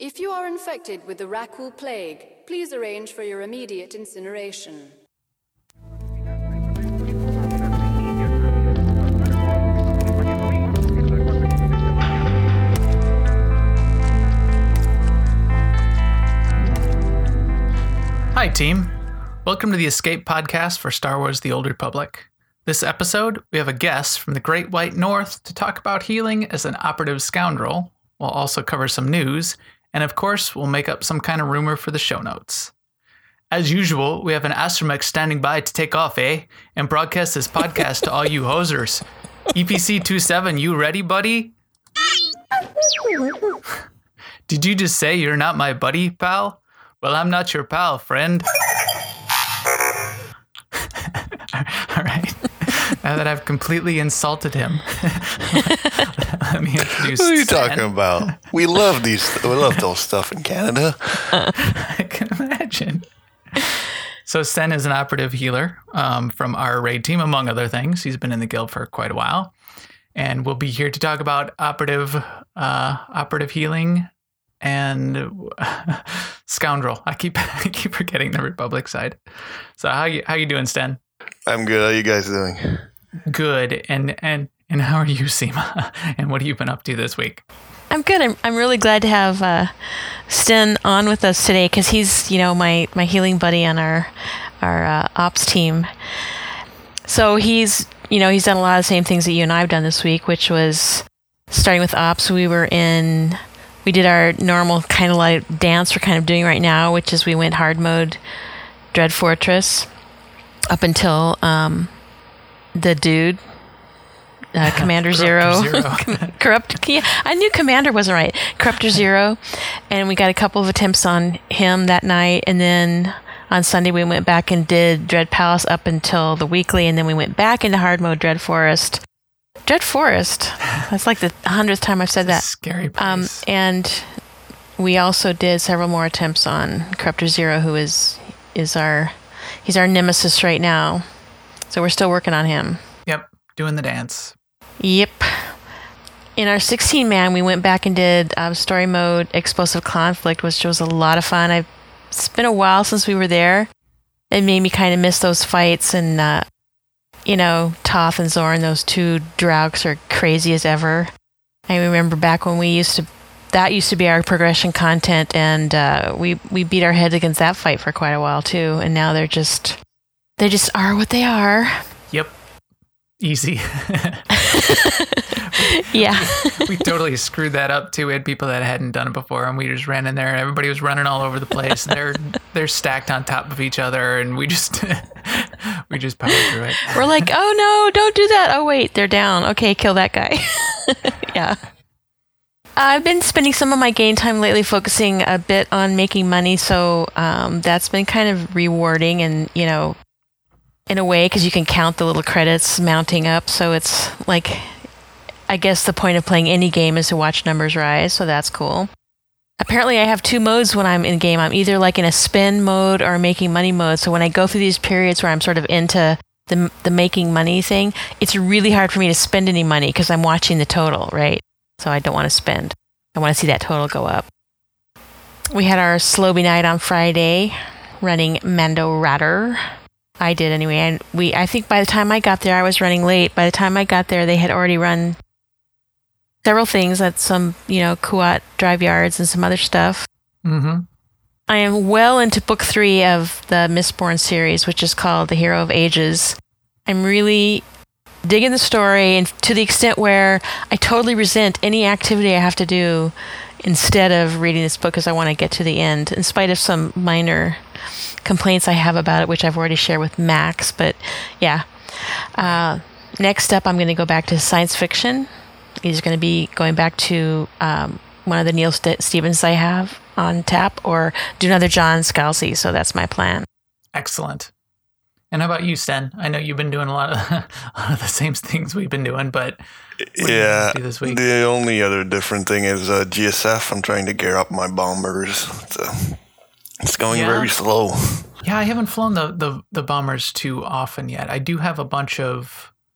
If you are infected with the Rakul plague, please arrange for your immediate incineration. Hi, team. Welcome to the Escape Podcast for Star Wars The Old Republic. This episode, we have a guest from the Great White North to talk about healing as an operative scoundrel. We'll also cover some news, and of course, we'll make up some kind of rumor for the show notes. As usual, we have an astromech standing by to take off, and broadcast this podcast to all you hosers. EPC-27, you ready, buddy? Did you just say you're not my buddy, pal? Well, I'm not your pal, friend. All right. Now that I've completely insulted him, let me introduce What are you Stan. talking about? We love those stuff in Canada. I can imagine. So Sten is an operative healer from our raid team, among other things. He's been in the guild for quite a while, and we'll be here to talk about operative healing and scoundrel. I keep forgetting the Republic side. So how you doing, Sten? I'm good. How you guys doing? Good. And how are you, Seema? And what have you been up to this week? I'm good. I'm really glad to have Sten on with us today because he's my healing buddy on our ops team. So he's done a lot of the same things that you and I have done this week, which was starting with ops. We did our normal kind of like dance we're kind of doing right now, which is we went hard mode Dread Fortress up until the dude, Commander Zero. Corrupt. Yeah, I knew Commander wasn't right. Corruptor Zero. And we got a couple of attempts on him that night. And then on Sunday, we went back and did Dread Palace up until the weekly. And then we went back into hard mode Dread Forest. Dread Forest. That's like the 100th time I've said that. Scary place. And we also did several more attempts on Corruptor Zero, who is our nemesis right now. So we're still working on him. Yep, doing the dance. Yep. In our 16-man, we went back and did story mode Explosive Conflict, which was a lot of fun. It's been a while since we were there. It made me kind of miss those fights, and Toth and Zorn, those two Draugs are crazy as ever. I remember back when that used to be our progression content, and we beat our heads against that fight for quite a while too. And now they just are what they are. Yep. Easy. Yeah. We totally screwed that up too. We had people that hadn't done it before, and we just ran in there, and everybody was running all over the place. They're stacked on top of each other, and we just powered through it. We're like, oh no, don't do that. Oh wait, they're down. Okay, kill that guy. Yeah. I've been spending some of my game time lately focusing a bit on making money, so that's been kind of rewarding, and in a way, because you can count the little credits mounting up. So it's like, I guess the point of playing any game is to watch numbers rise, so that's cool. Apparently, I have two modes when I'm in game. I'm either like in a spend mode or making money mode. So when I go through these periods where I'm sort of into the making money thing, it's really hard for me to spend any money because I'm watching the total, right? So I don't want to spend. I want to see that total go up. We had our Slobie night on Friday, running Mando Ratter. I did anyway. And I think by the time I got there, I was running late. By the time I got there, they had already run several things at some, Kuat drive yards and some other stuff. Mm-hmm. I am well into book 3 of the Mistborn series, which is called The Hero of Ages. I'm really digging the story, and to the extent where I totally resent any activity I have to do instead of reading this book because I want to get to the end, in spite of some minor complaints I have about it, which I've already shared with Max. But yeah. Next up, I'm going to go back to science fiction. He's going to be going back to one of the Neil Stevens I have on tap, or do another John Scalzi. So that's my plan. Excellent. And how about you, Sten? I know you've been doing a lot of the same things we've been doing, but what yeah, do this week? The only other different thing is GSF. I'm trying to gear up my bombers. It's going very slow. Yeah, I haven't flown the bombers too often yet. I do have a bunch of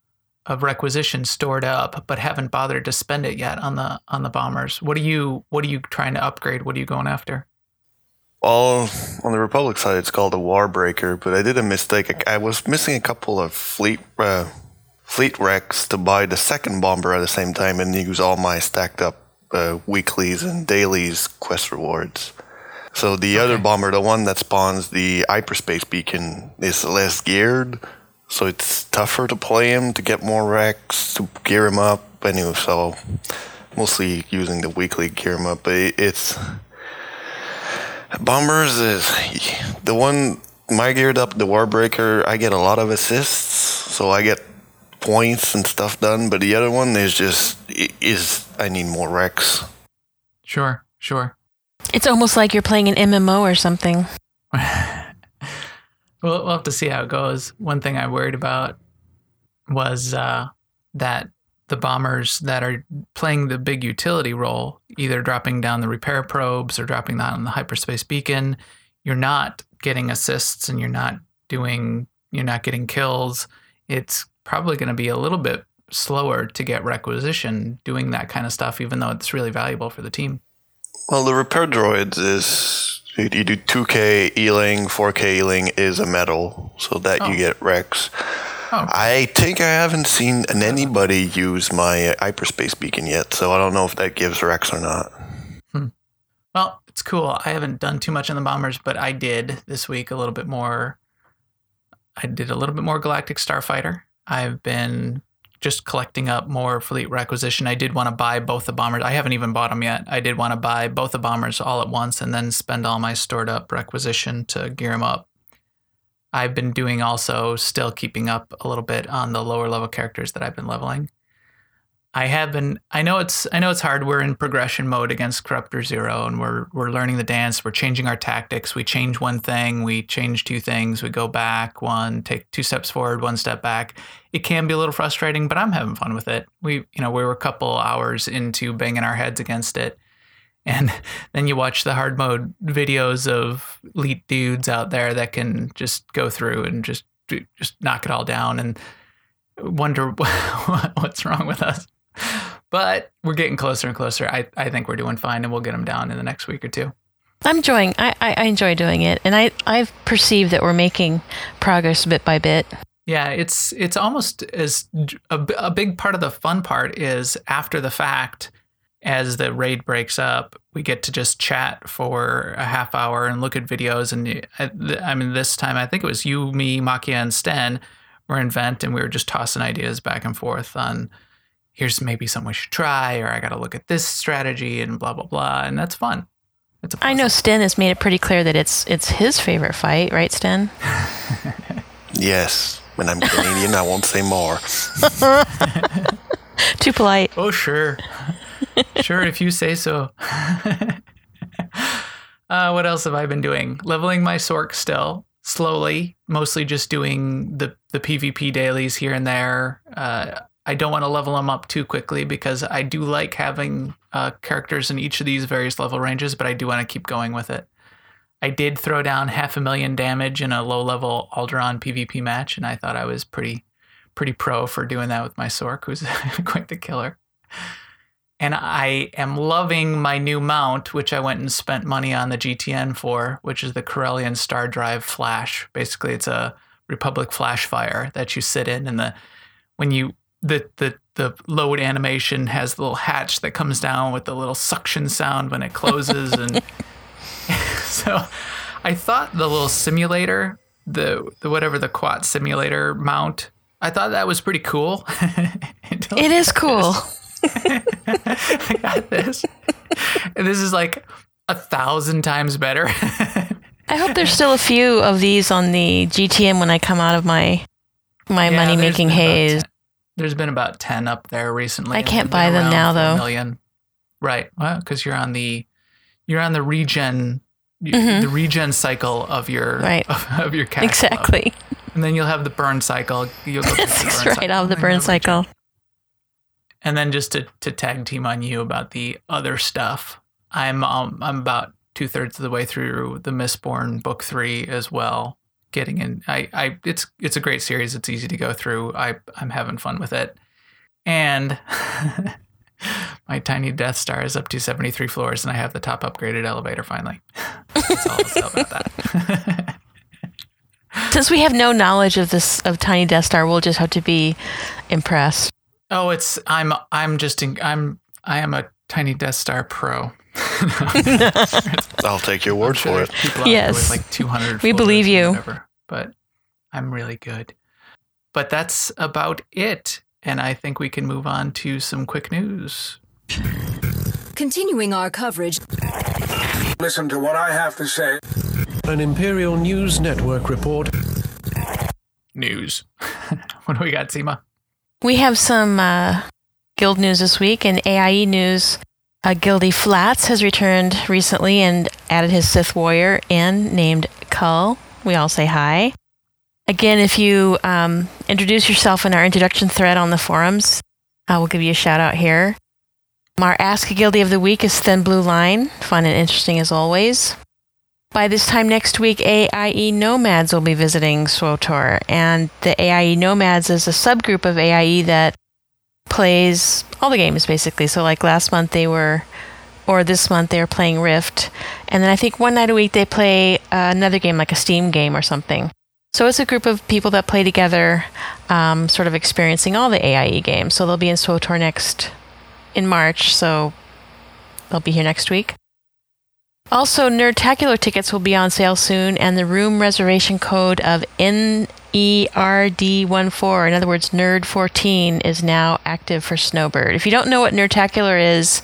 requisition stored up, but haven't bothered to spend it yet on the bombers. What are you trying to upgrade? What are you going after? Well, on the Republic side, it's called a Warbreaker, but I did a mistake. I was missing a couple of fleet wrecks to buy the second bomber at the same time and use all my stacked up weeklies and dailies quest rewards. So the other bomber, the one that spawns the hyperspace beacon, is less geared, so it's tougher to play him, to get more wrecks, to gear him up. Anyway, so mostly using the weekly gear him up, but it's... Bombers is the one, my geared up, the Warbreaker, I get a lot of assists, so I get points and stuff done, but the other one is I need more wrecks. Sure. It's almost like you're playing an MMO or something. We'll have to see how it goes. One thing I worried about was that the bombers that are playing the big utility role, either dropping down the repair probes or dropping down the hyperspace beacon, you're not getting assists and you're not getting kills. It's probably going to be a little bit slower to get requisition doing that kind of stuff, even though it's really valuable for the team. Well, the repair droids is, you do 2K healing, 4K healing is a medal, so that you get Rex. Oh. I think I haven't seen anybody use my hyperspace beacon yet, so I don't know if that gives Rex or not. Well, it's cool. I haven't done too much on the bombers, but I did this week a little bit more. I did a little bit more Galactic Starfighter. I've been just collecting up more fleet requisition. I did want to buy both the bombers. I haven't even bought them yet. I did want to buy both the bombers all at once and then spend all my stored up requisition to gear them up. I've been doing also still keeping up a little bit on the lower level characters that I've been leveling. I know it's hard. We're in progression mode against Corruptor Zero, and we're learning the dance. We're changing our tactics. We change one thing, we change two things, we go back one, take 2 steps forward, 1 step back. It can be a little frustrating, but I'm having fun with it. We were a couple hours into banging our heads against it. And then you watch the hard mode videos of elite dudes out there that can just go through and just knock it all down and wonder what's wrong with us. But we're getting closer and closer. I think we're doing fine, and we'll get them down in the next week or two. I enjoy doing it, and I've perceived that we're making progress bit by bit. Yeah, it's almost as a big part of the fun part is after the fact. As the raid breaks up, we get to just chat for a half hour and look at videos. And this time, I think it was you, me, Makia, and Sten were in Vent, and we were just tossing ideas back and forth on here's maybe something we should try, or I got to look at this strategy and blah, blah, blah. And that's fun. I know Sten has made it pretty clear that it's his favorite fight, right, Sten? Yes. When I'm Canadian, I won't say more. Too polite. Oh, sure. Sure, if you say so. What else have I been doing? Leveling my Sork still, slowly, mostly just doing the PvP dailies here and there. I don't want to level them up too quickly because I do like having characters in each of these various level ranges, but I do want to keep going with it. I did throw down 500,000 damage in a low-level Alderaan PvP match, and I thought I was pretty pro for doing that with my Sork, who's quite the killer. And I am loving my new mount, which I went and spent money on the GTN for, which is the Corellian Star Drive Flash. Basically, it's a Republic flash fire that you sit in, and the load animation has the little hatch that comes down with the little suction sound when it closes, and so I thought the little simulator, the whatever the quad simulator mount, I thought that was pretty cool. It is cool. I got this. And this is like 1,000 times better. I hope there's still a few of these on the GTM when I come out of my money-making haze. There's been about 10 up there recently. I can't buy them now, though. Million. Right. Well, because you're on the regen, the regen cycle of your of your cash exactly. Flow. And then you'll have the burn cycle. You'll go That's right, I'll have the burn cycle. And then just to tag team on you about the other stuff, I'm about 2/3 of the way through the Mistborn book 3 as well. Getting in, it's a great series. It's easy to go through. I'm having fun with it. And my tiny Death Star is up to 73 floors, and I have the top upgraded elevator finally. That's all I'll say about that. Since we have no knowledge of Tiny Death Star, we'll just have to be impressed. Oh, I am a Tiny Death Star pro. I'll take your word for it. People out Yes. there with like 200 We believe floors or you. whatever, but I'm really good. But that's about it. And I think we can move on to some quick news. Continuing our coverage. Listen to what I have to say. An Imperial News Network report. News. What do we got, Seema? We have some guild news this week. In AIE news, Gildy Flats has returned recently and added his Sith warrior in named Kull. We all say hi. Again, if you introduce yourself in our introduction thread on the forums, we'll give you a shout out here. Our Ask a Guildie of the Week is Thin Blue Line. Fun and interesting as always. By this time next week, AIE Nomads will be visiting SWTOR, and the AIE Nomads is a subgroup of AIE that plays all the games basically. So like this month they were playing Rift, and then I think one night a week they play another game like a Steam game or something. So it's a group of people that play together, sort of experiencing all the AIE games. So they'll be in SWTOR in March, so they'll be here next week. Also, Nerdtacular tickets will be on sale soon, and the room reservation code of NERD14, in other words, Nerd14, is now active for Snowbird. If you don't know what Nerdtacular is,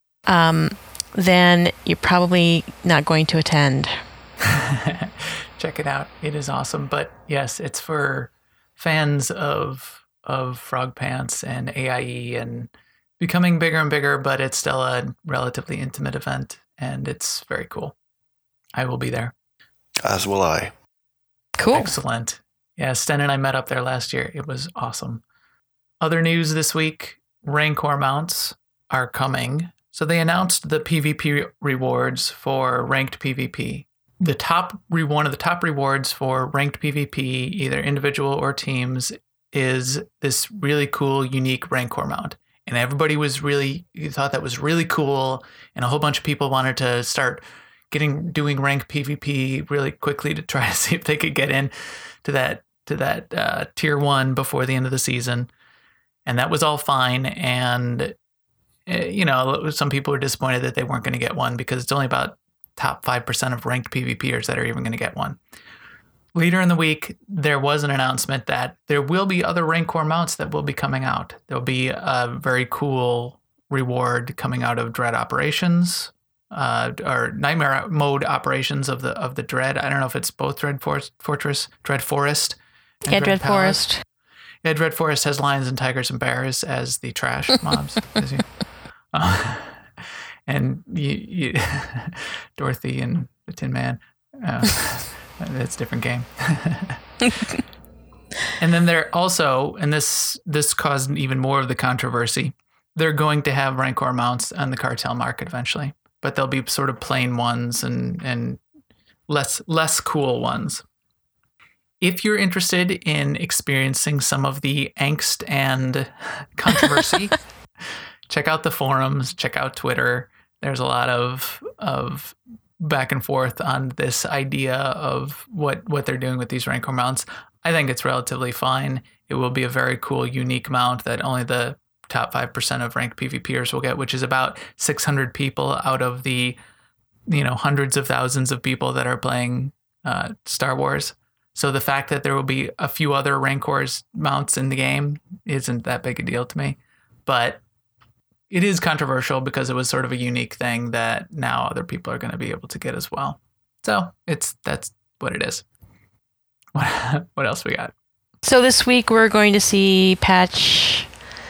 then you're probably not going to attend. Check it out. It is awesome. But yes, it's for fans of Frog Pants and AIE and becoming bigger and bigger, but it's still a relatively intimate event. And it's very cool. I will be there. As will I. Cool. Excellent. Yeah, Sten and I met up there last year. It was awesome. Other news this week, Rancor mounts are coming. So they announced the PvP rewards for ranked PvP. One of the top rewards for ranked PvP, either individual or teams, is this really cool, unique Rancor mount. And everybody thought that was really cool, and a whole bunch of people wanted to start doing rank PvP really quickly to try to see if they could get in to that tier 1 before the end of the season. And that was all fine. And some people were disappointed that they weren't going to get one because it's only about top 5% of ranked PvPers that are even going to get one. Later in the week, there was an announcement that there will be other Rancor mounts that will be coming out. There'll be a very cool reward coming out of Dread Operations, or Nightmare Mode Operations of the Dread. I don't know if it's both Dread Fortress, Dread Forest. Yeah, Dread Forest. Yeah, Dread Forest has lions and tigers and bears as the trash mobs. And you Dorothy and the Tin Man. That's a different game. And then they're also, and this caused even more of the controversy, they're going to have Rancor mounts on the cartel market eventually, but they'll be sort of plain ones and less cool ones. If you're interested in experiencing some of the angst and controversy, check out the forums, check out Twitter. There's a lot of back and forth on this idea of what they're doing with these Rancor mounts. I think it's relatively fine. It will be a very cool, unique mount that only the top 5% of ranked PvPers will get, which is about 600 people out of the hundreds of thousands of people that are playing Star Wars. So the fact that there will be a few other Rancor's mounts in the game isn't that big a deal to me. But it is controversial because it was sort of a unique thing that now other people are going to be able to get as well. So that's what it is. What else we got? So this week we're going to see patch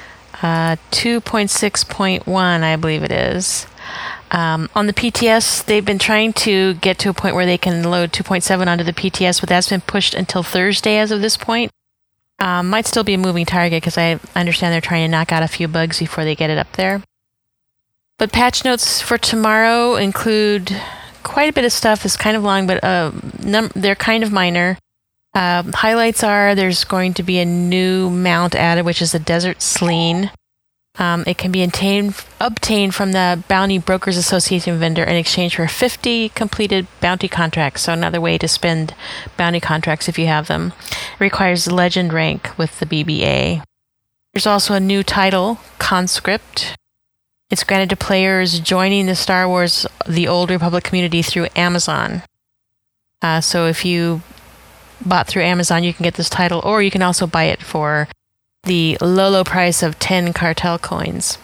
2.6.1, I believe it is. On the PTS, they've been trying to get to a point where they can load 2.7 onto the PTS, but that's been pushed until Thursday as of this point. Might still be a moving target because I understand they're trying to knock out a few bugs before they get it up there. But patch notes for tomorrow include quite a bit of stuff. It's kind of long, but they're kind of minor. Highlights are there's going to be a new mount added, which is the Desert Sleen. It can be obtained from the Bounty Brokers Association vendor in exchange for 50 completed bounty contracts. So another way to spend bounty contracts if you have them. It requires legend rank with the BBA. There's also a new title, Conscript. It's granted to players joining the Star Wars The Old Republic community through Amazon. So if you bought through Amazon, you can get this title, or you can also buy it for the low price of 10 cartel coins.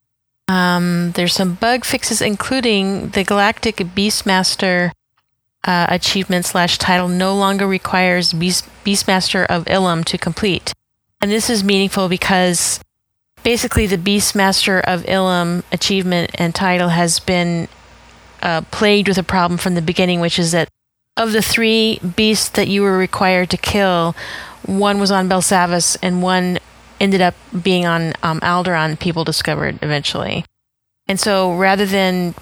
There's some bug fixes, including the Galactic Beastmaster achievement / title no longer requires Beastmaster of Ilum to complete. And this is meaningful because basically the Beastmaster of Ilum achievement and title has been plagued with a problem from the beginning, which is that of the 3 beasts that you were required to kill, one was on Belsavis and one ended up being on Alderaan, people discovered eventually. And so rather than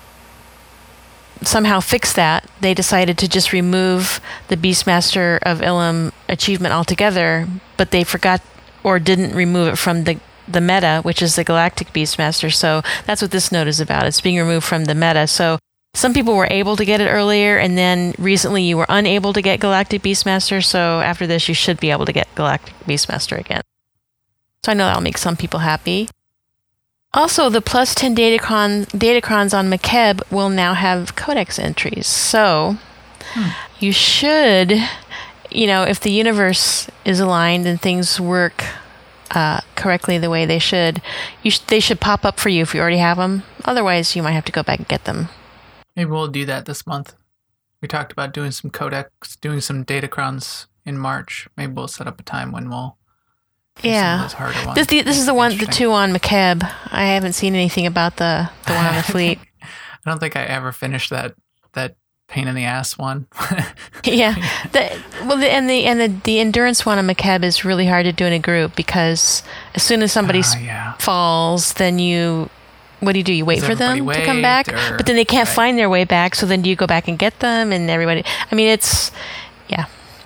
somehow fix that, they decided to just remove the Beastmaster of Ilum achievement altogether, but they forgot or didn't remove it from the meta, which is the Galactic Beastmaster. So that's what this note is about. It's being removed from the meta. So some people were able to get it earlier, and then recently you were unable to get Galactic Beastmaster, so after this you should be able to get Galactic Beastmaster again. So I know that'll make some people happy. Also, the plus 10 Datacrons on Makeb will now have codex entries. So you should, if the universe is aligned and things work correctly the way they should, they should pop up for you if you already have them. Otherwise, you might have to go back and get them. Maybe we'll do that this month. We talked about doing some codex, doing some Datacrons in March. Maybe we'll set up a time when we'll do some of those harder ones. This is the 2 on Makeb. I haven't seen anything about the one on the fleet. I don't think I ever finished that pain in the ass one. Yeah. The endurance one on Makeb is really hard to do in a group because as soon as somebody falls, then what do? You wait for them to come back? But then they can't find their way back, so then do you go back and get them? And everybody... I mean, it's... Yeah.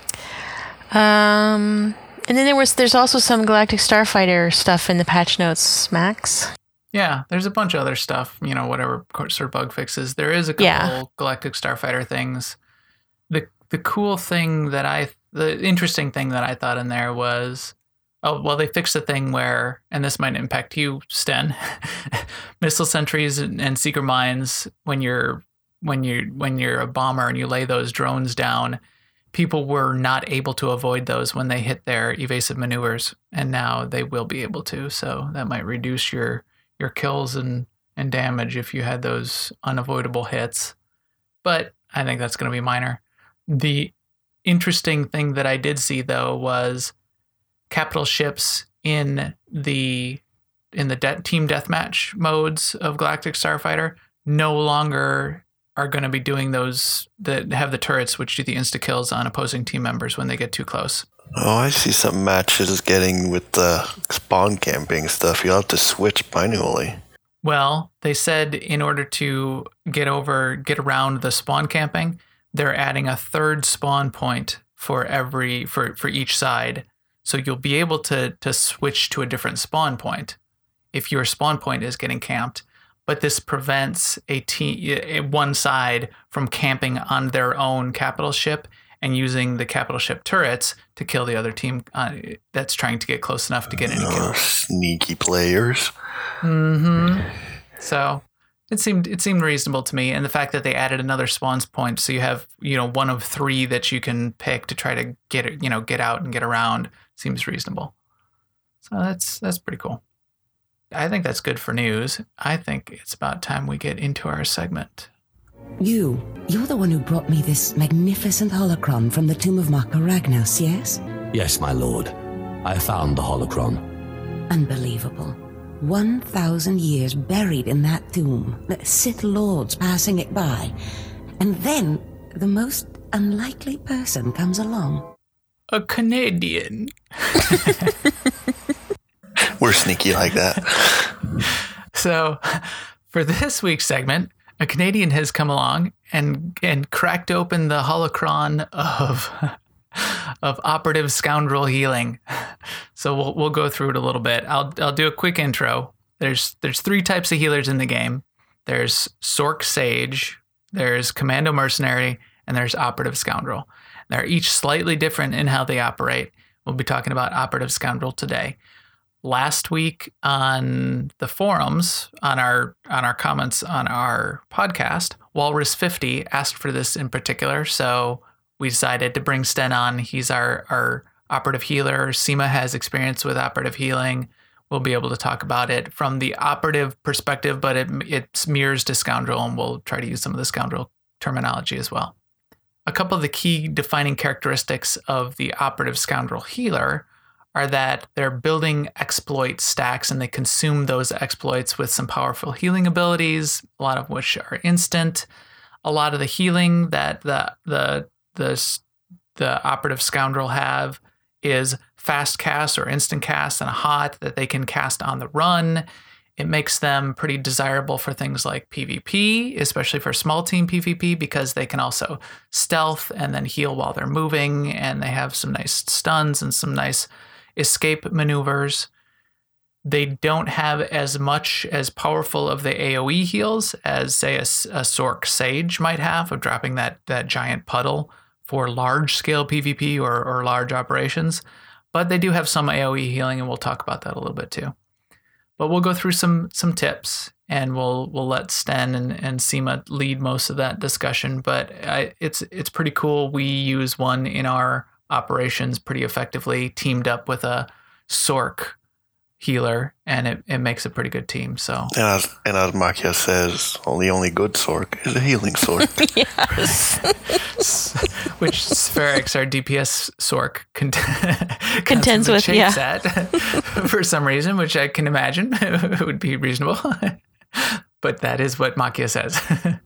And then there's also some Galactic Starfighter stuff in the patch notes, Max. Yeah, there's a bunch of other stuff, whatever sort of bug fixes. There is a couple Galactic Starfighter things. The cool thing the interesting thing that I thought in there was... Oh, well, they fixed a thing where, and this might impact you, Sten, missile sentries and seeker mines, when you're a bomber and you lay those drones down, people were not able to avoid those when they hit their evasive maneuvers, and now they will be able to. So that might reduce your kills and damage if you had those unavoidable hits. But I think that's going to be minor. The interesting thing that I did see, though, was capital ships in the team deathmatch modes of Galactic Starfighter no longer are going to be doing those that have the turrets which do the insta kills on opposing team members when they get too close. Oh, I see some matches getting with the spawn camping stuff. You'll have to switch manually. Well, they said in order to get around the spawn camping, they're adding a third spawn point for each side. So you'll be able to switch to a different spawn point if your spawn point is getting camped. But this prevents one side from camping on their own capital ship and using the capital ship turrets to kill the other team that's trying to get close enough to get any kills. Sneaky players. Mm-hmm. So it seemed reasonable to me, and the fact that they added another spawns point, so you have one of 3 that you can pick to try to get out and get around. Seems reasonable. So that's pretty cool. I think that's good for news. I think it's about time we get into our segment. You're the one who brought me this magnificent holocron from the tomb of Maka Ragnos, yes? Yes, my lord. I found the holocron. Unbelievable. 1,000 years buried in that tomb. Sith lords passing it by. And then the most unlikely person comes along. A Canadian. We're sneaky like that. So, for this week's segment, a Canadian has come along and cracked open the holocron of operative scoundrel healing. So we'll go through it a little bit. I'll do a quick intro. there's 3 types of healers in the game. There's Sorc Sage, there's Commando Mercenary, and there's Operative Scoundrel. They're each slightly different in how they operate. We'll be talking about Operative Scoundrel today. Last week on the forums, on our comments on our podcast, Walrus50 asked for this in particular, so we decided to bring Sten on. He's our operative healer. Seema has experience with operative healing. We'll be able to talk about it from the operative perspective, but it mirrors to Scoundrel, and we'll try to use some of the Scoundrel terminology as well. A couple of the key defining characteristics of the Operative Scoundrel healer are that they're building exploit stacks, and they consume those exploits with some powerful healing abilities, a lot of which are instant. A lot of the healing that the Operative Scoundrel have is fast cast or instant cast and a hot that they can cast on the run. It makes them pretty desirable for things like PvP, especially for small team PvP, because they can also stealth and then heal while they're moving, and they have some nice stuns and some nice escape maneuvers. They don't have as much as powerful of the AoE heals as, say, a Sorc Sage might have, of dropping that giant puddle for large-scale PvP or large operations. But they do have some AoE healing, and we'll talk about that a little bit too. But we'll go through some tips, and we'll let Sten and Seema lead most of that discussion. But it's pretty cool. We use one in our operations pretty effectively, teamed up with a Sorc healer, and it makes a pretty good team. So and as Makia says, the only good Sorc is a healing Sorc. Yes. Which Spherix, our DPS Sorc, contends with, at for some reason, which I can imagine would be reasonable. But that is what Makia says.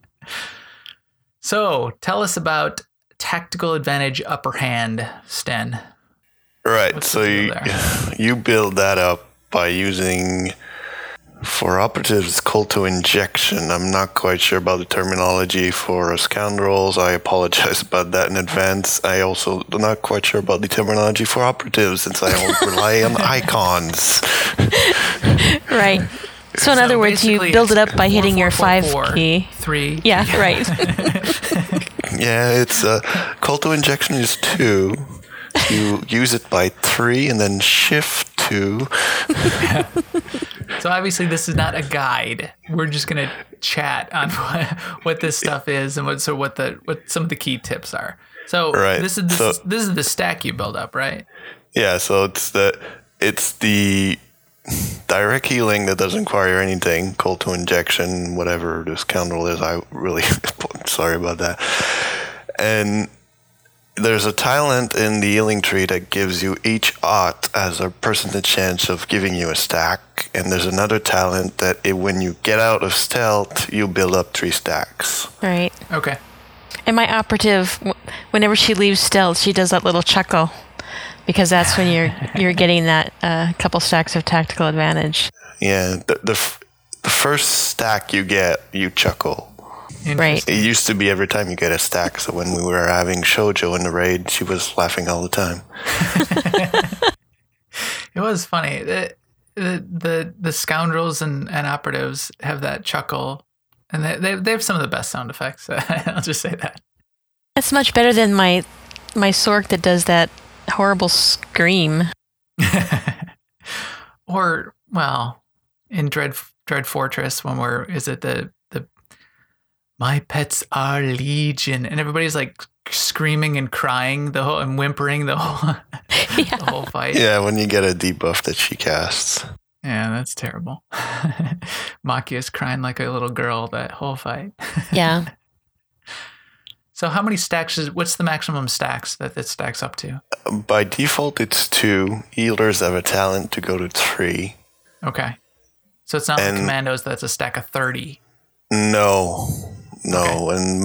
So tell us about Tactical Advantage Upper Hand, Sten. Right. What's so you build that up by using, for operatives, Cult to Injection. I'm not quite sure about the terminology for Scoundrels. I apologize about that in advance. I also am not quite sure about the terminology for operatives, since I don't rely on icons. Right. So in other words, you build it up by hitting your 5 key. 3. Yeah, right. Yeah, it's Cult to Injection is 2. You use it by 3 and then shift 2. So obviously this is not a guide. We're just going to chat on what this stuff is and what some of the key tips are. So right. This is the stack you build up, right? Yeah, so it's the direct healing that doesn't require anything, Cult to Injection, whatever the Scoundrel is. I really sorry about that. And there's a talent in the healing tree that gives you each ot as a percentage chance of giving you a stack. And there's another talent that when you get out of stealth, you build up 3 stacks. Right. Okay. And my operative, whenever she leaves stealth, she does that little chuckle, because that's when you're getting that couple stacks of tactical advantage. Yeah, the first stack you get, you chuckle. Right. It used to be every time you get a stack. So when we were having Shoujo in the raid, she was laughing all the time. It was funny. The Scoundrels and operatives have that chuckle, and they have some of the best sound effects. I'll just say that. That's much better than my Sorc that does that horrible scream. Or, well, in Dread Fortress, when the my pets are legion, and everybody's like screaming and crying and whimpering the whole fight. Yeah, when you get a debuff that she casts. Yeah, that's terrible. Makia's crying like a little girl that whole fight. Yeah. So how many stacks what's the maximum stacks that it stacks up to? By default, it's 2. Healers have a talent to go to 3. Okay. So it's not like Commandos that's a stack of 30. No. Okay. And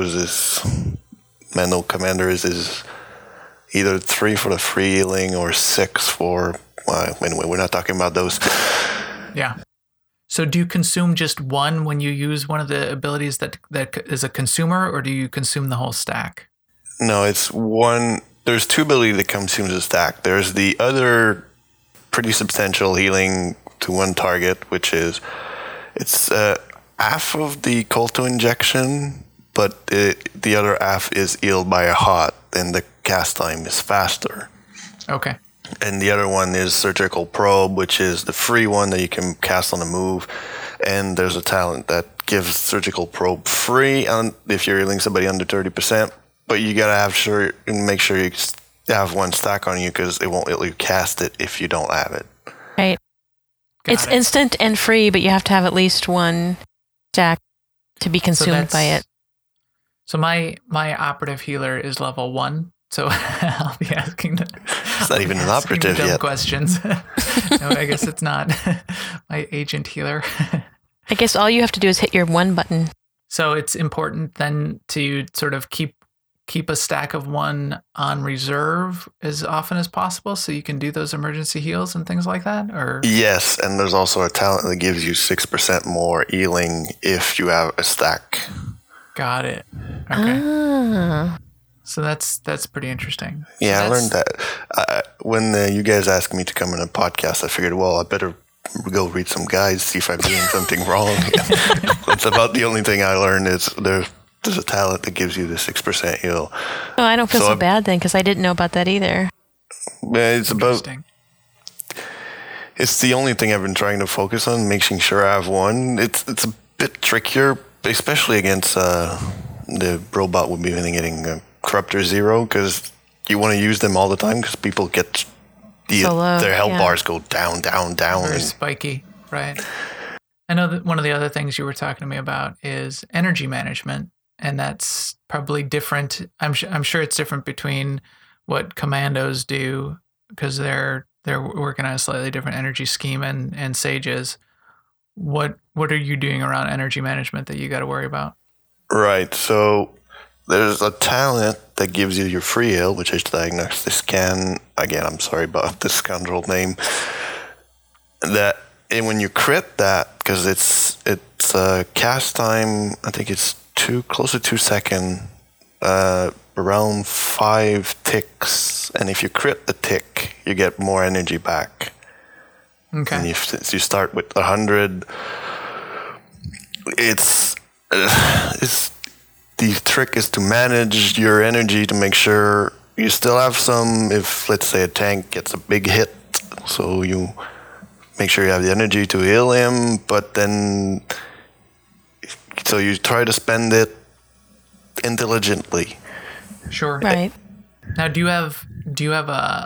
Mando Commander is either 3 for the free healing or 6 for, anyway, we're not talking about those. Yeah. So do you consume just one when you use one of the abilities that is a consumer, or do you consume the whole stack? No, it's one. There's 2 abilities that consumes a stack. There's the other pretty substantial healing to one target, which is it's half of the Kolto injection, but the other half is healed by a hot, and the cast time is faster. Okay. And the other one is Surgical Probe, which is the free one that you can cast on the move. And there's a talent that gives Surgical Probe free if you're healing somebody under 30%. But you gotta make sure you have one stack on you, because it won't let you cast it if you don't have it. Right. It's instant and free, but you have to have at least one stack to be consumed by it. So my operative healer is level 1. So I'll be asking it's not even an operative dumb yet. questions. No, I guess it's not. My agent healer. I guess all you have to do is hit your 1 button. So it's important then to sort of keep a stack of 1 on reserve as often as possible, so you can do those emergency heals and things like that? Or Yes, and there's also a talent that gives you 6% more healing if you have a stack. Got it. Okay. So that's pretty interesting. Yeah, I learned that. When you guys asked me to come on a podcast, I figured, well, I better go read some guides, see if I'm doing something wrong. It's about the only thing I learned is there's a talent that gives you the 6% heal. Oh, I don't feel so bad then, because I didn't know about that either. It's about... It's the only thing I've been trying to focus on, making sure I have one. It's a bit trickier, especially against the robot would be getting Corruptor 0, because you want to use them all the time, because people get their health bars go down. Very spiky, right? I know that one of the other things you were talking to me about is energy management, and that's probably different. I'm sure it's different between what commandos do, because they're working on a slightly different energy scheme, and sages. What are you doing around energy management that you got to worry about? Right. So there's a talent that gives you your free heal, which is Diagnostic Scan. Again, I'm sorry about the scoundrel name. And when you crit that, because it's cast time, I think it's close to 2 seconds, around 5 ticks, and if you crit the tick, you get more energy back. Okay. And you start with 100. The trick is to manage your energy to make sure you still have some. If, let's say, a tank gets a big hit, so you make sure you have the energy to heal him, but then so you try to spend it intelligently. Sure. Right. Now, do you have a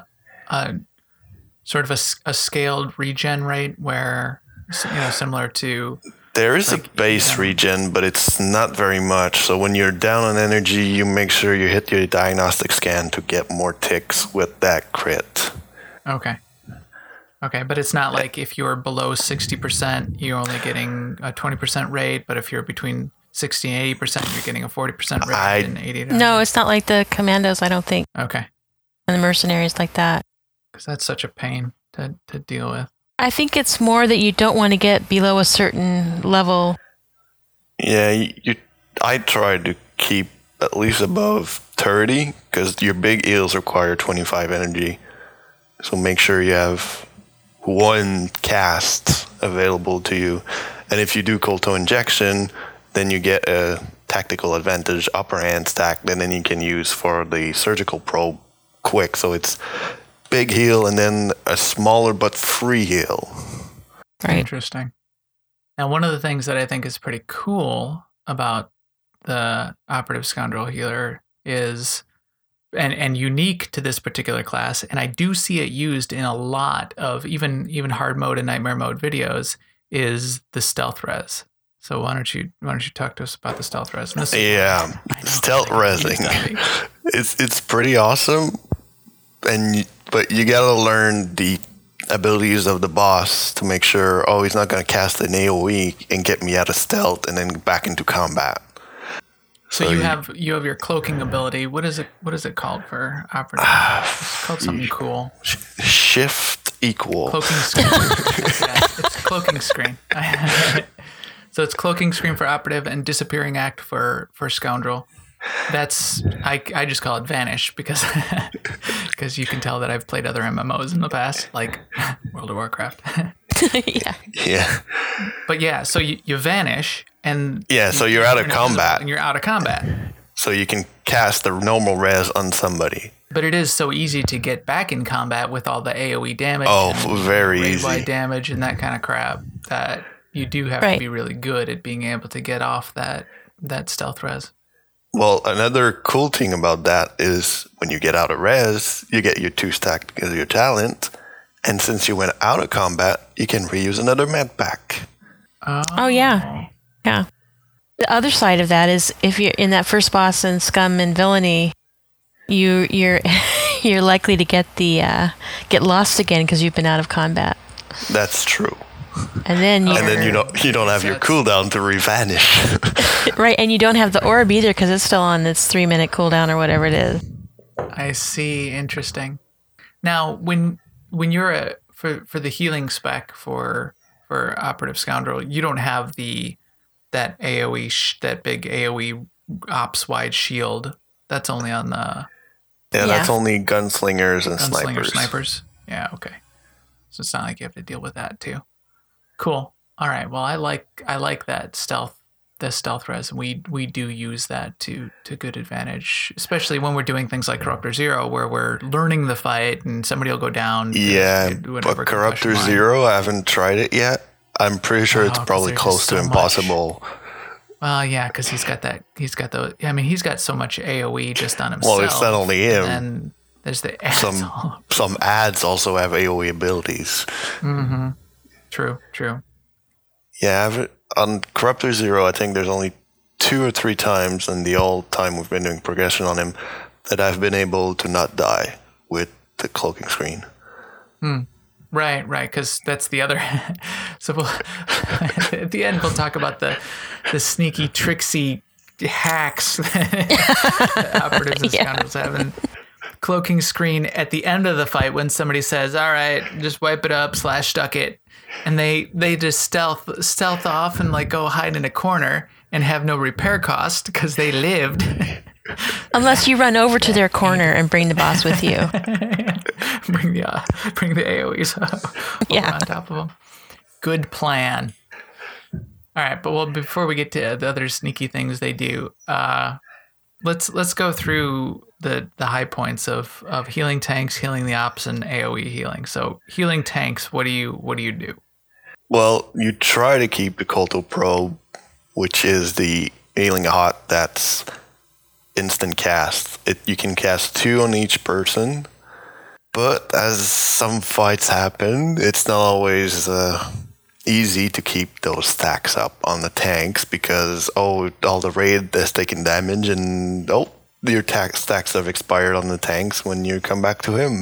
sort of a scaled regen rate where, similar to? There is a base regen, but it's not very much. So when you're down on energy, you make sure you hit your Diagnostic Scan to get more ticks with that crit. Okay, but it's not like if you're below 60%, you're only getting a 20% rate, but if you're between 60 and 80%, you're getting a 40% rate and 80 to 100. No, it's not like the commandos, I don't think. Okay. And the mercenaries like that. Because that's such a pain to deal with. I think it's more that you don't want to get below a certain level. Yeah, I try to keep at least above 30, because your big heals require 25 energy. So make sure you have 1 cast available to you. And if you do Kolto Injection, then you get a tactical advantage upper hand stack that then you can use for the Surgical Probe quick. So it's big heal and then a smaller but free heal. Right. Interesting. Now, one of the things that I think is pretty cool about the Operative Scoundrel Healer is, and unique to this particular class, and I do see it used in a lot of even hard mode and nightmare mode videos, is the stealth res. So why don't you talk to us about the stealth res? Yeah, stealth resing. It's pretty awesome, but you gotta learn the abilities of the boss to make sure, he's not gonna cast an AoE and get me out of stealth and then back into combat. So you have your cloaking ability. What is it called for operative? It's called something cool. Shift equal. Cloaking screen. Yeah, it's cloaking screen. So it's cloaking screen for operative and disappearing act for scoundrel. That's I just call it vanish because you can tell that I've played other MMOs in the past, like World of Warcraft. Yeah. Yeah. But yeah, so you vanish and So you're out of combat. And you're out of combat. So you can cast the normal res on somebody. But it is so easy to get back in combat with all the AoE damage. Oh, very raid easy. wide damage and that kind of crap that you do have to be really good at being able to get off that stealth res. Well, another cool thing about that is when you get out of res, you get your 2 stack because of your talent. And since you went out of combat, you can reuse another med pack. Oh, yeah. Yeah. The other side of that is if you're in that first boss in Scum and Villainy, you're you're likely to get lost again because you've been out of combat. That's true. And then you don't have your cooldown to revanish. Right, and you don't have the orb either because it's still on its 3-minute cooldown or whatever it is. I see. Interesting. Now, when you're for the healing spec for Operative Scoundrel, you don't have that AoE that big AoE ops wide shield. That's only on the that's only gunslingers and snipers. Yeah, okay. So it's not like you have to deal with that too. Cool. All right. Well, I like that stealth res. We do use that to good advantage, especially when we're doing things like Corruptor Zero, where we're learning the fight and somebody will go down. Yeah, but Corruptor Zero, I haven't tried it yet. I'm pretty sure it's probably close to impossible. Well, yeah, because he's got so much AoE just on himself. Well, it's not only him. And there's the ads. Some ads also have AoE abilities. Mm-hmm. True. Yeah, on Corruptor Zero, I think there's only 2 or 3 times in the whole time we've been doing progression on him that I've been able to not die with the cloaking screen. Right, because that's the other. So at the end, we'll talk about the sneaky, tricksy hacks that operatives and scoundrels have. And cloaking screen at the end of the fight when somebody says, "All right, just wipe it up, /stuck it," and they just stealth off and like go hide in a corner and have no repair cost because they lived. Unless you run over to their corner and bring the boss with you. bring the AoEs on top of them. Good plan. All right, but before we get to the other sneaky things they do, let's go through the high points of healing tanks, healing the ops, and AoE healing. So healing tanks, what do you do? Well, you try to keep the Kolto Probe, which is the healing hot that's instant cast. You can cast 2 on each person, but as some fights happen, it's not always easy to keep those stacks up on the tanks because all the raid has taken damage and your stacks have expired on the tanks when you come back to him.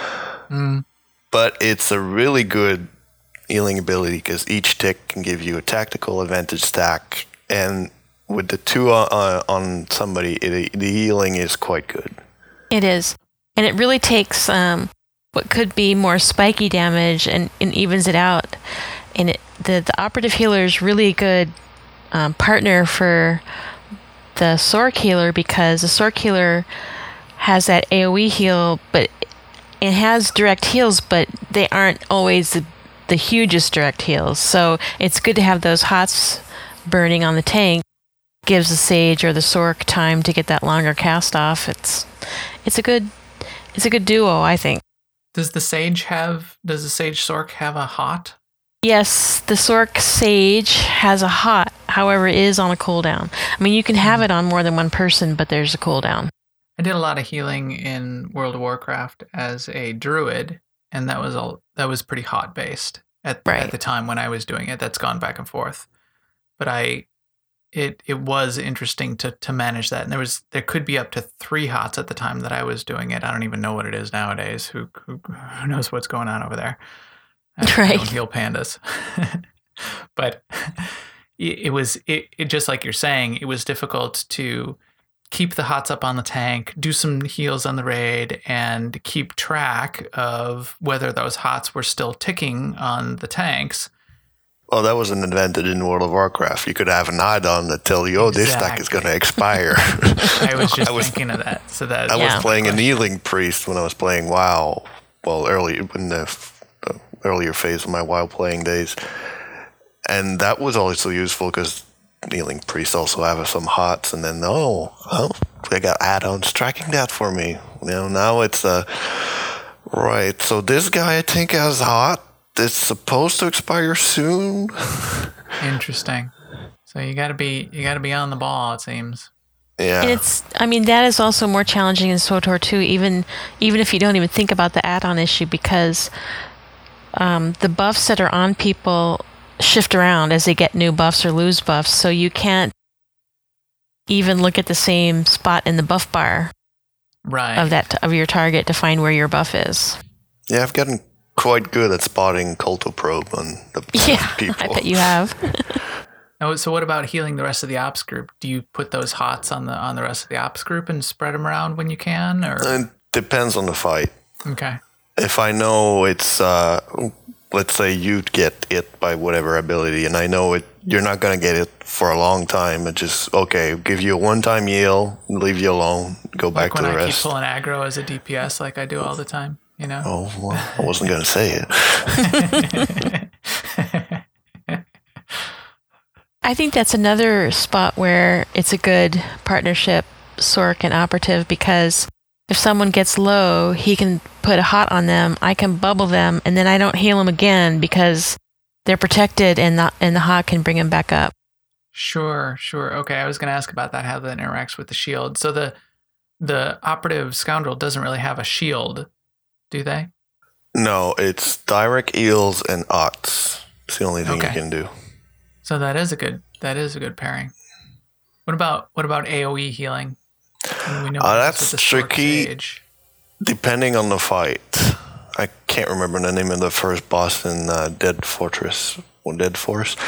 But it's a really good healing ability because each tick can give you a tactical advantage stack, and with the 2 on somebody, the healing is quite good. It is. And it really takes what could be more spiky damage and evens it out. And the operative healer is really good partner for the Sork healer because the Sork healer has that AoE heal, but it has direct heals, but they aren't always the hugest direct heals. So it's good to have those hots burning on the tank. Gives the Sage or the Sork time to get that longer cast off. It's a good duo, I think. Does the Sage Sork have a hot? Yes, the Sork Sage has a hot, however, it is on a cooldown. I mean, you can have it on more than one person, but there's a cooldown. I did a lot of healing in World of Warcraft as a druid, and that was pretty hot based at the time when I was doing it. That's gone back and forth, but it was interesting to manage that, and there could be up to 3 hots at the time that I was doing it. I don't even know what it is nowadays. Who knows what's going on over there? I don't heal pandas. But it was just like you're saying, it was difficult to keep the hots up on the tank, do some heals on the raid, and keep track of whether those hots were still ticking on the tanks. Well, that was an advantage in World of Warcraft. You could have an add-on that tell you, this stack is going to expire. I was just thinking of that. So that I was playing a Kneeling Priest when I was playing WoW. Well, early when the earlier phase of my WoW playing days. And that was also useful because Kneeling Priests also have some HOTS, and then, they got add-ons tracking that for me. Now it's right, so this guy I think has HOT. It's supposed to expire soon. Interesting. So you gotta be on the ball, it seems. Yeah. And that is also more challenging in SWTOR too, even if you don't even think about the add-on issue, because the buffs that are on people shift around as they get new buffs or lose buffs, so you can't even look at the same spot in the buff bar of your target to find where your buff is. Yeah, I've gotten quite good at spotting Cultoprobe on the people. I bet you have. Oh, so what about healing the rest of the ops group? Do you put those HOTS on the rest of the ops group and spread them around when you can? Or It depends on the fight. Okay. If I know it's, let's say you'd get it by whatever ability, and I know you're not going to get it for a long time, it just, give you a one-time heal, leave you alone, go back to the rest. When I keep pulling aggro as a DPS like I do all the time, Oh, well, I wasn't going to say it. I think that's another spot where it's a good partnership, Sork and Operative, because if someone gets low, he can put a HOT on them, I can bubble them, and then I don't heal them again because they're protected and the HOT can bring them back up. Sure. Okay, I was going to ask about that, how that interacts with the shield. So the Operative Scoundrel doesn't really have a shield, do they? No, it's direct heals and OTS. It's the only thing you can do. So that is a good pairing. What about AoE healing? We know that's tricky. Depending on the fight. I can't remember the name of the first boss in Dead Fortress or Dead Forest.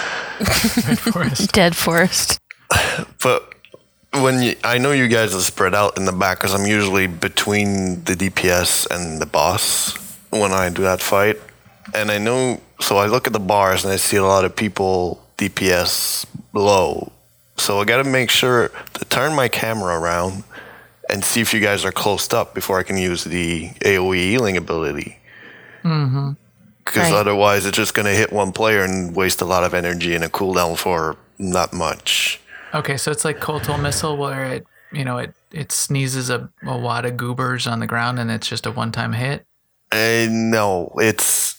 Dead Forest. But I know you guys are spread out in the back because I'm usually between the DPS and the boss when I do that fight. And I know, so I look at the bars and I see a lot of people DPS low. So I got to make sure to turn my camera around and see if you guys are closed up before I can use the AoE healing ability. Mm-hmm. Because otherwise it's just going to hit one player and waste a lot of energy and a cooldown for not much. Okay, so it's like Coltal Missile where it sneezes a wad of goobers on the ground and it's just a one-time hit? No, it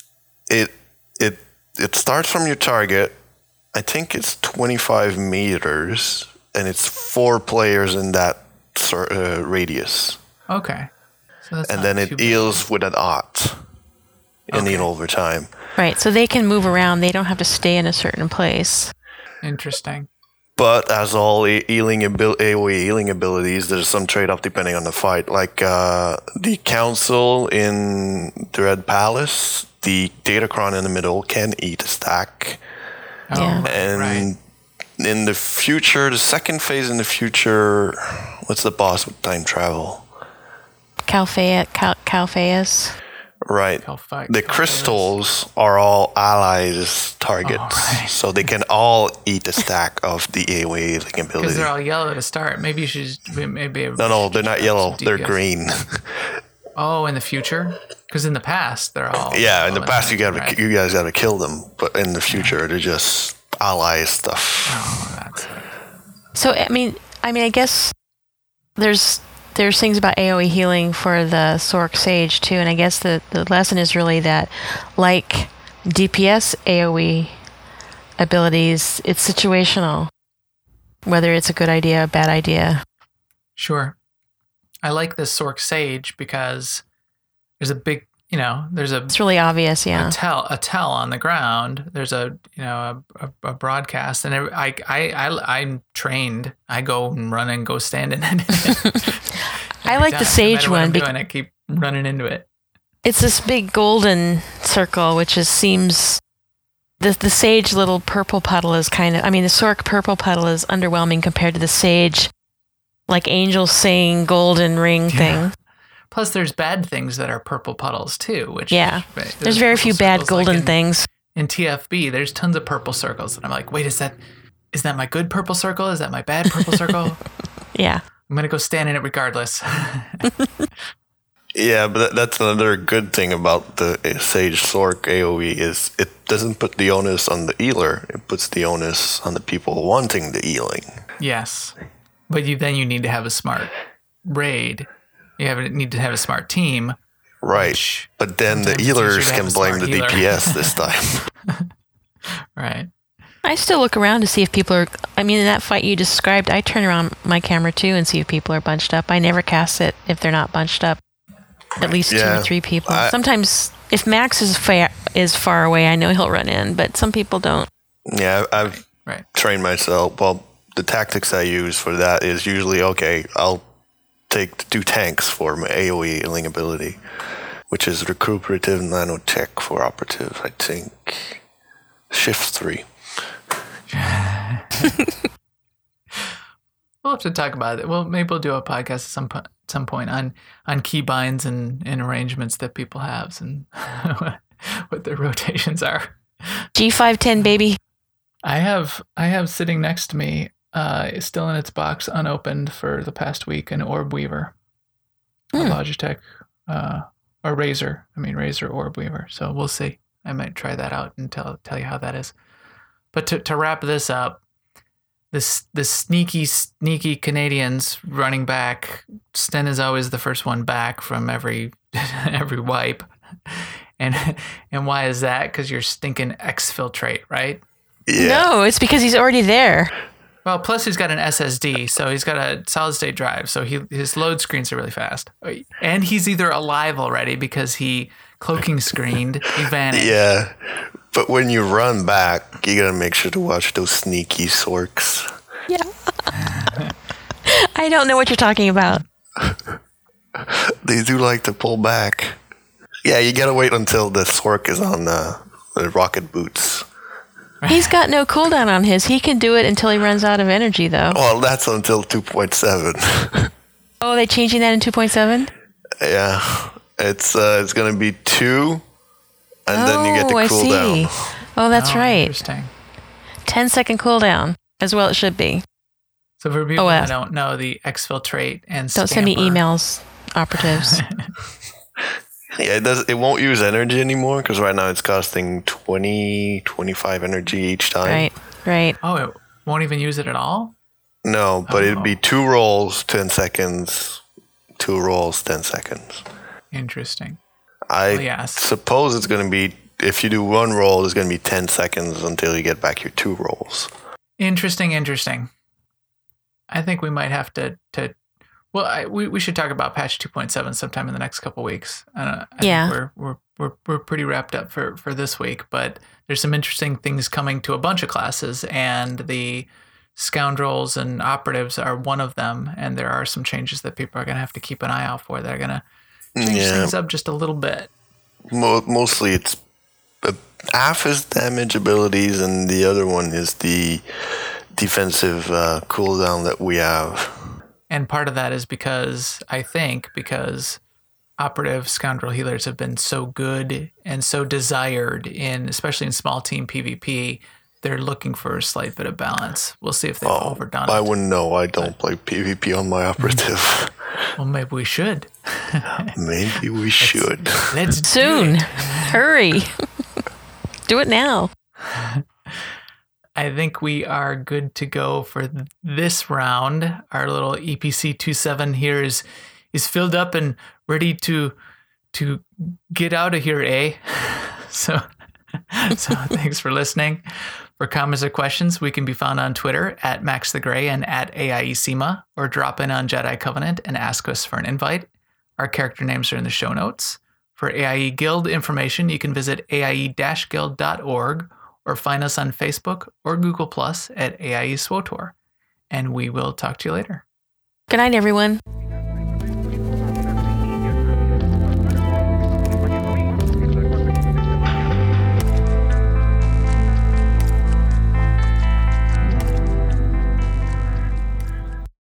starts from your target. I think it's 25 meters, and it's 4 players in that radius. Okay. So that's and then it heals with an OT in the overtime. Right, so they can move around. They don't have to stay in a certain place. Interesting. But as all AoE healing abilities, there's some trade-off depending on the fight. Like the Council in Dread Palace, the Datacron in the middle can eat a stack. And in the future, the second phase in the future, what's the boss with time travel? Calpheus. Right. The crystals are all allies' targets, so they can all eat a stack of the AoE healing ability. Because they're all yellow to start. Maybe you should No, they're not yellow. They're green. Oh, in the future? Because in the past, they're all... Yeah, in the past, you guys got to kill them. But in the future, they're just ally stuff. Oh, that's... So, I guess there's things about AoE healing for the Sork Sage, too. And I guess the lesson is really that, like DPS AoE abilities, it's situational. Whether it's a good idea or a bad idea. Sure. I like this Sork Sage because there's a big, it's really obvious, yeah. A tell on the ground. There's a broadcast, and I'm trained. I go and run and go stand in it. I like the Sage one because I keep running into it. It's this big golden circle, which seems the Sage little purple puddle is the Sork purple puddle is underwhelming compared to the Sage. Like angels sing golden ring thing. Plus, there's bad things that are purple puddles too. There's very few bad golden things. In TFB, there's tons of purple circles, and I'm like, wait, is that my good purple circle? Is that my bad purple circle? Yeah, I'm gonna go stand in it regardless. Yeah, but that's another good thing about the Sage Sork AoE is it doesn't put the onus on the healer. It puts the onus on the people wanting the healing. Yes. But then you need to have a smart raid. Need to have a smart team. Right. But then the healers can blame the DPS this time. Right. I still look around to see if people are... I mean, in that fight you described, I turn around my camera too and see if people are bunched up. I never cast it if they're not bunched up. At least 2 or 3 people. Sometimes, if Max is far away, I know he'll run in, but some people don't. Yeah, I've trained myself. Well, the tactics I use for that is usually, okay, I'll take the 2 tanks for my AoE healing ability, which is recuperative nanotech for operative, I think. Shift 3. We'll have to talk about it. Well, maybe we'll do a podcast at some point on keybinds and arrangements that people have and what their rotations are. G510, baby. I have sitting next to me, still in its box, unopened for the past week, an Orb Weaver, a Logitech or Razer. Razer Orb Weaver. So we'll see. I might try that out and tell you how that is. But to wrap this up, the sneaky Canadians running back. Sten is always the first one back from every wipe, and why is that? Because you're stinking exfiltrate, right? Yeah. No, it's because he's already there. Well, plus he's got an SSD, so he's got a solid state drive, so his load screens are really fast, and he's either alive already because he cloaking screened, he vanished. Yeah. But when you run back, you gotta make sure to watch those sneaky Sorks. Yeah. I don't know what you're talking about. They do like to pull back. Yeah, you gotta wait until the Sork is on the rocket boots. He's got no cooldown on his. He can do it until he runs out of energy, though. Well, that's until 2.7. Oh, they changing that in 2.7? Yeah. It's gonna be 2. And then you get the cooldown. Oh, that's right. Interesting. 10-second cooldown, as well it should be. So for people that don't know, the exfiltrate and don't send me emails, operatives. Yeah, it won't use energy anymore because right now it's costing 25 energy each time. Right. Oh, it won't even use it at all? No, but it'd be 2 rolls, 10 seconds. 2 rolls, 10 seconds. Interesting. I suppose it's going to be, if you do 1 roll, it's going to be 10 seconds until you get back your 2 rolls. Interesting. I think we might have to we should talk about patch 2.7 sometime in the next couple weeks. I think we're pretty wrapped up for this week, but there's some interesting things coming to a bunch of classes, and the scoundrels and operatives are one of them, and there are some changes that people are going to have to keep an eye out for that are going to change things up just a little bit. Mostly it's half is damage abilities, and the other one is the defensive cooldown that we have. And part of that is because operative scoundrel healers have been so good and so desired especially in small team PvP. They're looking for a slight bit of balance. We'll see if they've overdone it. I wouldn't know. I don't play PvP on my operative. Well, maybe we should. Maybe we should. Let's soon. Hurry. Do it now. I think we are good to go for this round. Our little EPC 27 here is filled up and ready to get out of here, eh? So thanks for listening. For comments or questions, we can be found on Twitter at MaxTheGray and at AIESEMA, or drop in on Jedi Covenant and ask us for an invite. Our character names are in the show notes. For AIE Guild information, you can visit aie-guild.org or find us on Facebook or Google Plus at AIE SWOTOR. And we will talk to you later. Good night, everyone.